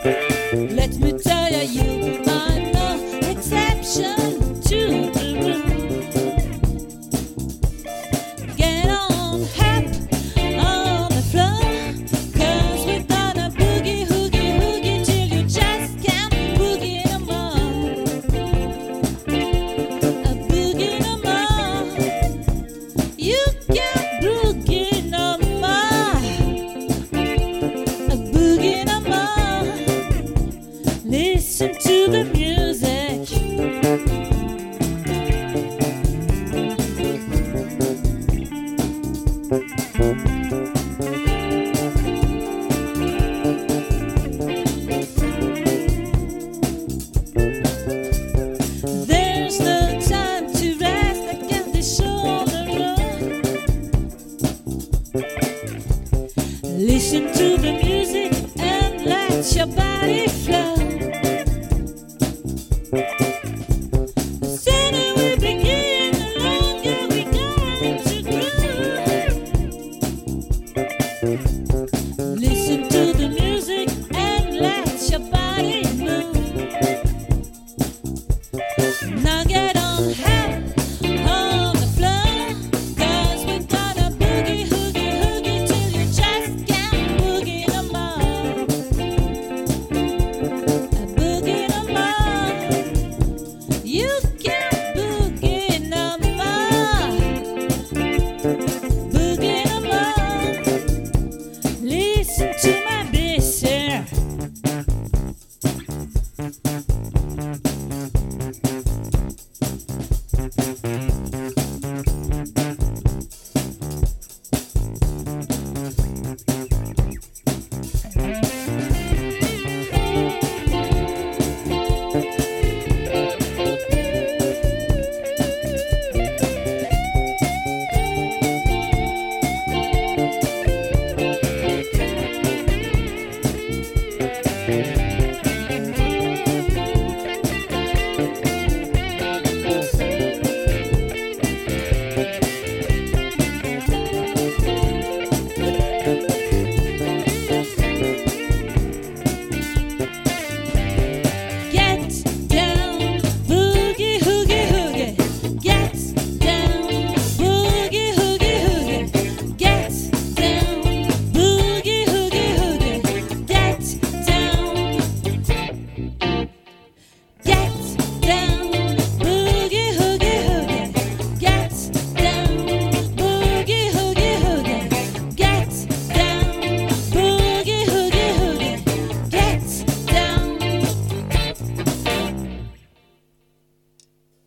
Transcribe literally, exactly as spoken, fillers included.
Let me tell you, you are no exception to the rule. Get on, hop on the floor, 'cause we're gonna boogie, hoogie, hoogie till you just can't boogie no more. A boogie no more. You can't boogie no more. A boogie no more. Listen to the music. There's no time to rest. I got this show on the road. Listen to the music and let your body flow. The sooner we begin, the longer we going to groove. Listen to the music and let your body move. Now get on, hop on the floor, 'cause we're gonna boogie, hoogie, hoogie till you just can't boogie no more. A boogie no more. You can't boogie no more. Boogie no more. Listen to my bass here.